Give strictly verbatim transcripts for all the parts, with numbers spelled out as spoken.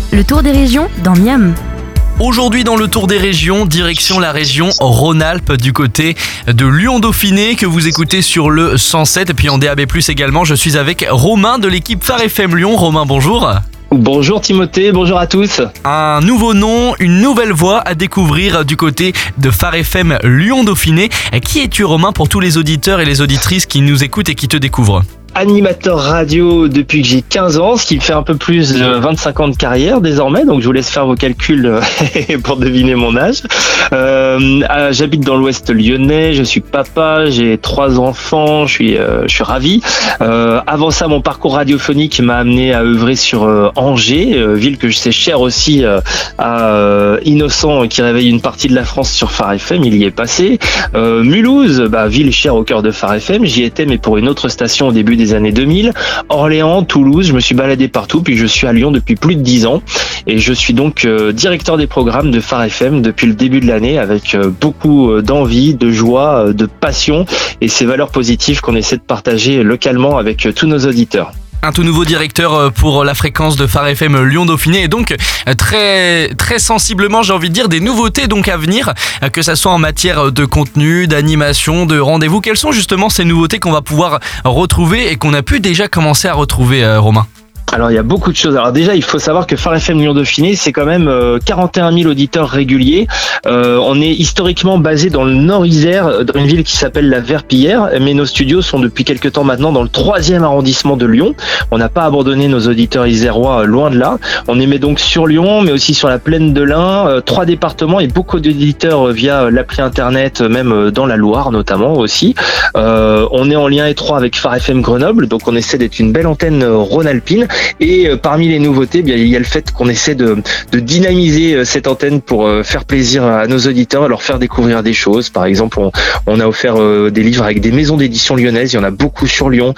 Le tour des régions dans Miam. Aujourd'hui dans le tour des régions, direction la région Rhône-Alpes du côté de Lyon-Dauphiné que vous écoutez sur le cent sept et puis en D A B plus également. Je suis avec Romain de l'équipe Phare F M Lyon. Romain, bonjour. Bonjour Timothée, bonjour à tous. Un nouveau nom, une nouvelle voix à découvrir du côté de Phare F M Lyon-Dauphiné. Qui es-tu Romain pour tous les auditeurs et les auditrices qui nous écoutent et qui te découvrent ? Animateur radio depuis que j'ai quinze ans, ce qui me fait un peu plus de vingt-cinq ans de carrière désormais, donc je vous laisse faire vos calculs pour deviner mon âge. Euh, j'habite dans l'ouest lyonnais, je suis papa, j'ai trois enfants, je suis, euh, je suis ravi. Euh, avant ça, mon parcours radiophonique m'a amené à œuvrer sur euh, Angers, euh, ville que je sais chère aussi euh, à euh, Innocent qui réveille une partie de la France sur Phare F M, il y est passé. Euh, Mulhouse, bah, ville chère au cœur de Phare F M, j'y étais mais pour une autre station au début des années deux mille. Orléans, Toulouse, je me suis baladé partout, puis je suis à Lyon depuis plus de dix ans et je suis donc euh, directeur des programmes de Phare F M depuis le début de l'année avec euh, beaucoup euh, d'envie, de joie, euh, de passion et ces valeurs positives qu'on essaie de partager localement avec euh, tous nos auditeurs. Un tout nouveau directeur pour la fréquence de Phare F M Lyon-Dauphiné et donc très très sensiblement j'ai envie de dire des nouveautés donc à venir, que ça soit en matière de contenu, d'animation, de rendez-vous. Quelles sont justement ces nouveautés qu'on va pouvoir retrouver et qu'on a pu déjà commencer à retrouver, euh, Romain ? Alors il y a beaucoup de choses. Alors déjà il faut savoir que Phare F M Lyon-Dauphiné c'est quand même euh, quarante et un mille auditeurs réguliers. Euh, on est historiquement basé dans le Nord-Isère, dans une ville qui s'appelle la Verpillière, mais nos studios sont depuis quelques temps maintenant dans le troisième arrondissement de Lyon. On n'a pas abandonné nos auditeurs isérois, euh, loin de là. On émet donc sur Lyon, mais aussi sur la plaine de l'Ain, euh, trois départements et beaucoup d'auditeurs euh, via l'appli internet, euh, même euh, dans la Loire notamment aussi. Euh, on est en lien étroit avec Phare F M Grenoble, donc on essaie d'être une belle antenne euh, rhône-alpine. Et euh, parmi les nouveautés, bien, il y a le fait qu'on essaie de, de dynamiser euh, cette antenne pour euh, faire plaisir à nos auditeurs, à leur faire découvrir des choses. Par exemple, on, on a offert euh, des livres avec des maisons d'édition lyonnaises. Il y en a beaucoup sur Lyon.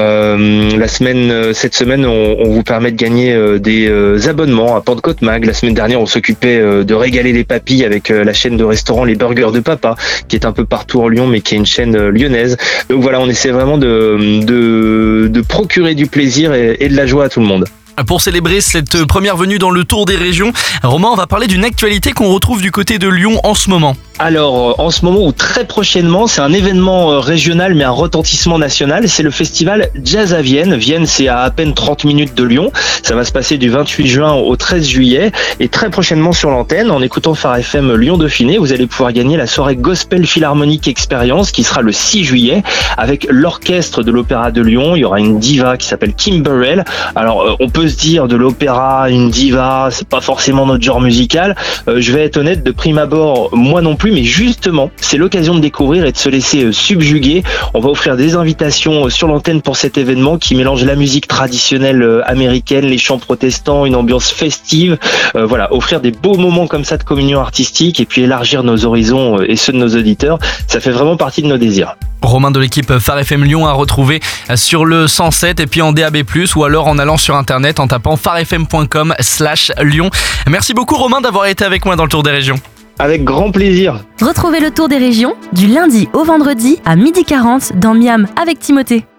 Euh, la semaine, euh, cette semaine, on, on vous permet de gagner euh, des euh, abonnements à Pentecôte Mag. La semaine dernière, on s'occupait euh, de régaler les papilles avec euh, la chaîne de restaurant Les Burgers de Papa, qui est un peu partout en Lyon, mais qui est une chaîne euh, lyonnaise. Donc voilà, on essaie vraiment de, de, de procurer du plaisir et, et de la joie à tout le monde. Pour célébrer cette première venue dans le tour des régions, Romain, on va parler d'une actualité qu'on retrouve du côté de Lyon en ce moment. Alors, en ce moment ou très prochainement, c'est un événement régional mais un retentissement national. C'est le festival Jazz à Vienne. Vienne, c'est à à peine trente minutes de Lyon. Ça va se passer du vingt-huit juin au treize juillet. Et très prochainement sur l'antenne, en écoutant Phare F M Lyon-Dauphiné, vous allez pouvoir gagner la soirée Gospel Philharmonique Experience qui sera le six juillet avec l'orchestre de l'Opéra de Lyon. Il y aura une diva qui s'appelle Kim Burrell. Alors, on peut se dire de l'opéra, une diva, c'est pas forcément notre genre musical. Euh, je vais être honnête, de prime abord, moi non plus. Mais justement, c'est l'occasion de découvrir et de se laisser subjuguer. On va offrir des invitations sur l'antenne pour cet événement qui mélange la musique traditionnelle américaine, les chants protestants, une ambiance festive. Euh, voilà, offrir des beaux moments comme ça de communion artistique et puis élargir nos horizons et ceux de nos auditeurs, ça fait vraiment partie de nos désirs. Romain de l'équipe Phare F M Lyon à retrouver sur le cent sept et puis en D A B plus, ou alors en allant sur internet en tapant pharefm point com slash Lyon. Merci beaucoup Romain d'avoir été avec moi dans le Tour des Régions. Avec grand plaisir. Retrouvez le tour des régions du lundi au vendredi à midi quarante dans Miam avec Timothée.